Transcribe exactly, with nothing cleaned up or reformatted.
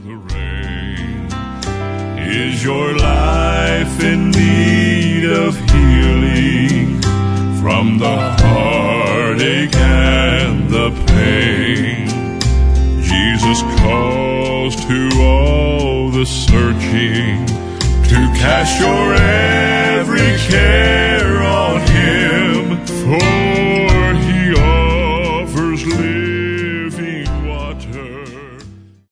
the rain. Is your life in need of healing from the heartache and the pain? Jesus calls to all the searching to cast your every care